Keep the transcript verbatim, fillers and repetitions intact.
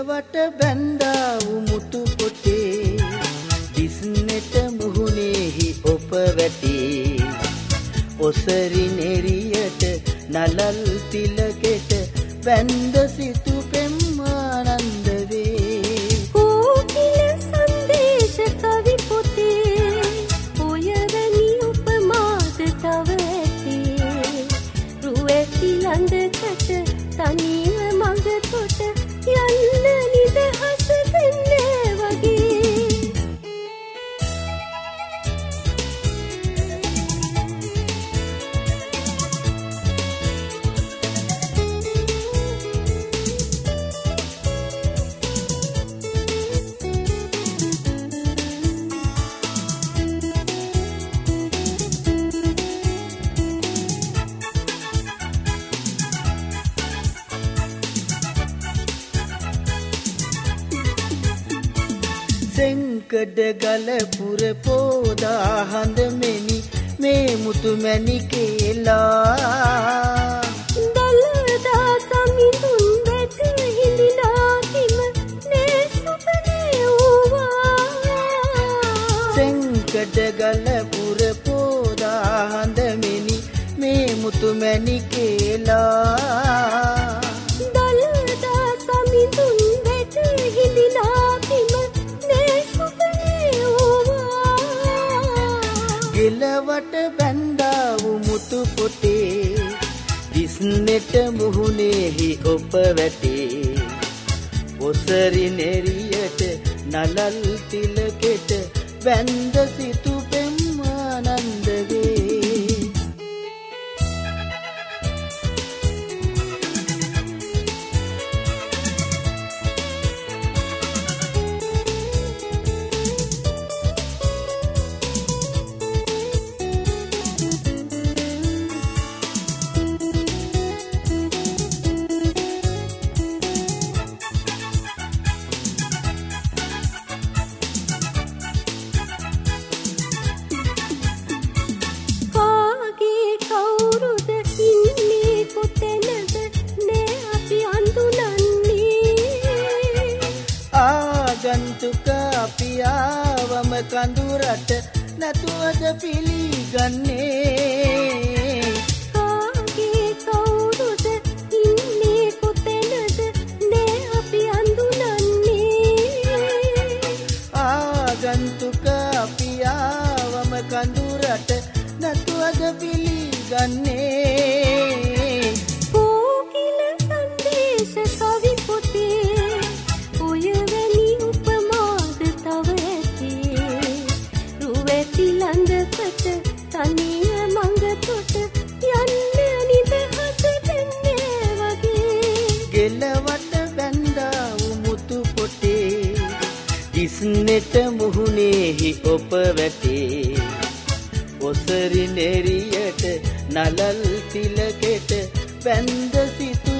ගෙලවට බැන්දා උමුතු පොටේ දිස්නෙට මුහුණෙහි ඔප වැටේ ඔසරි නෙරියට නලල් තිලකෙට වැන්ද සිතු පෙම් ආනන්ද වේ කෝකිල සංදේශ කවි පොතේ ඔයවැනි උපමාද තව ඇතේ රුවැති ළඟකට තනිව මඟ කොට යන්න නිදහස දෙන්නේ වගේ සෙංකඩ ගල පුර පෝදා හඳ මෙනි මේ මුතු මැණි කේලා දලදා සමිඳුන් වැට හිඳිලා හිම නේ සුපනේ වූවා සෙංකඩ ගල පුර පෝදා හඳ මෙනි මේ මුතු මැණි කේලා දලදා සමිඳුන් වැට හිඳිලා හිම ගෙලවට බැන්දා උමුතු පොටේ දිස්නෙට මුහුණෙහි ඔප වැටේ ඔසරි නෙරියට නලල් තිලකෙට වැන්ද සිතු පෙම් ආනන්ද වේ ආගන්තුක අපි ආවම කඳුරට නැතුවද පිළිගන්නේ කාගේ කවුරුද ඉන්නේ කොතැනද නේ අපි අඳුනන්නේ ආගන්තුක අපි ආවම කඳුරට නැතුවද පිළිගන්නේ කෝකිල සංදේශ කවි පොතේ ළඟකට තනිය මඟ කොට යන්න නිදහස දෙන්නේ වගේ ගෙලවට බැන්දා උමුතු පොටේ දිස්නෙට මුහුණෙහි ඔප වැටේ ඔසරි නෙරියට නලල් තිලකෙට වැන්ද සිතු